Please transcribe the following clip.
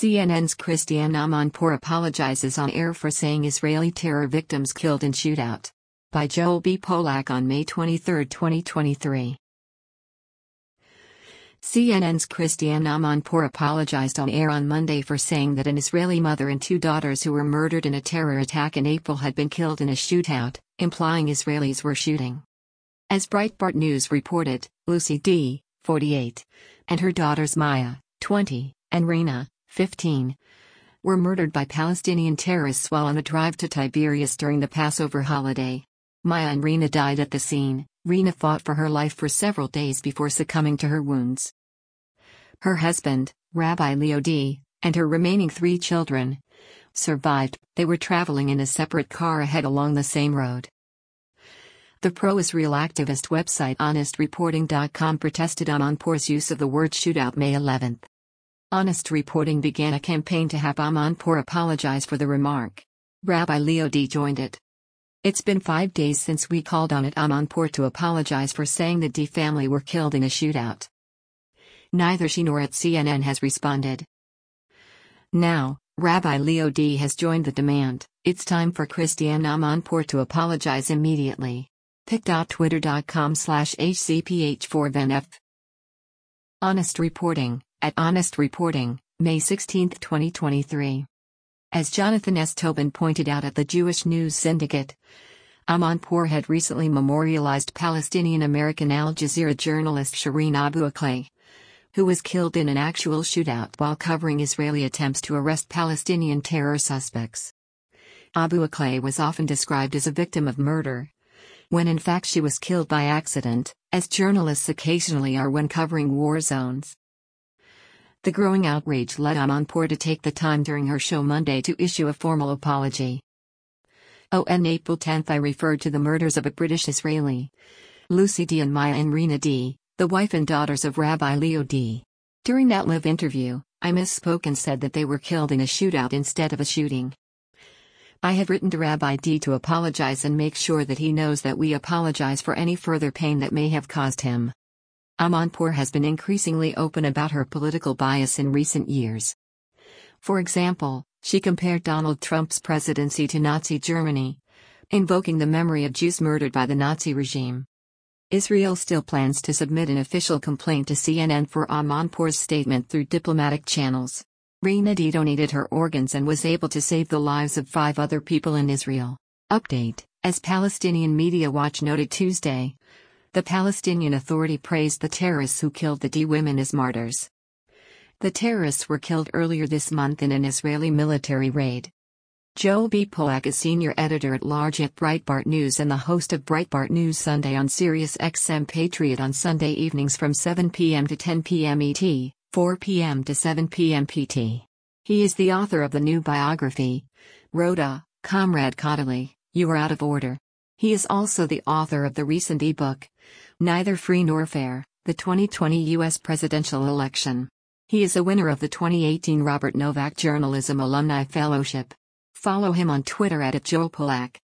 CNN's Christiane Amanpour apologizes on air for saying Israeli terror victims killed in shootout. By Joel B. Polak on May 23, 2023. CNN's Christiane Amanpour apologized on air on Monday for saying that an Israeli mother and two daughters who were murdered in a terror attack in April had been killed in a shootout, implying Israelis were shooting. As Breitbart News reported, Lucy D., 48, and her daughters Maya, 20, and Rina, 15, were murdered by Palestinian terrorists while on the drive to Tiberias during the Passover holiday. Maya and Rina died at the scene. Rina fought for her life for several days before succumbing to her wounds. Her husband, Rabbi Leo D., and her remaining 3 children survived. They were traveling in a separate car ahead along the same road. The pro-Israel activist website HonestReporting.com protested Amanpour's use of the word shootout May 11. Honest Reporting began a campaign to have Amanpour apologize for the remark. Rabbi Leo D. joined it. It's been 5 days since we called on Amanpour to apologize for saying the D family were killed in a shootout. Neither she nor CNN has responded. Now, Rabbi Leo D. has joined the demand. It's time for Christiane Amanpour to apologize immediately. pic.twitter.com/hcph4venf. Honest Reporting, at Honest Reporting, May 16, 2023. As Jonathan S. Tobin pointed out at the Jewish News Syndicate, Amanpour had recently memorialized Palestinian-American Al Jazeera journalist Shireen Abu Akleh, who was killed in an actual shootout while covering Israeli attempts to arrest Palestinian terror suspects. Abu Akleh was often described as a victim of murder, when in fact she was killed by accident, as journalists occasionally are when covering war zones. The growing outrage led Amanpour to take the time during her show Monday to issue a formal apology. On April 10 I referred to the murders of a British Israeli, Lucy D. and Maya and Rina D., the wife and daughters of Rabbi Leo D. During that live interview, I misspoke and said that they were killed in a shootout instead of a shooting. I have written to Rabbi D. to apologize and make sure that he knows that we apologize for any further pain that may have caused him. Amanpour has been increasingly open about her political bias in recent years. For example, she compared Donald Trump's presidency to Nazi Germany, invoking the memory of Jews murdered by the Nazi regime. Israel still plans to submit an official complaint to CNN for Amanpour's statement through diplomatic channels. Rina D. donated her organs and was able to save the lives of 5 other people in Israel. Update: as Palestinian Media Watch noted Tuesday, the Palestinian Authority praised the terrorists who killed the D women as martyrs. The terrorists were killed earlier this month in an Israeli military raid. Joel B. Polak is senior editor-at-large at Breitbart News and the host of Breitbart News Sunday on Sirius XM Patriot on Sunday evenings from 7 p.m. to 10 p.m. ET, 4 p.m. to 7 p.m. PT. He is the author of the new biography, Rhoda, Comrade Kodaly, You Are Out of Order. He is also the author of the recent e-book, Neither Free Nor Fair, the 2020 U.S. Presidential Election. He is a winner of the 2018 Robert Novak Journalism Alumni Fellowship. Follow him on Twitter @JoelPolak.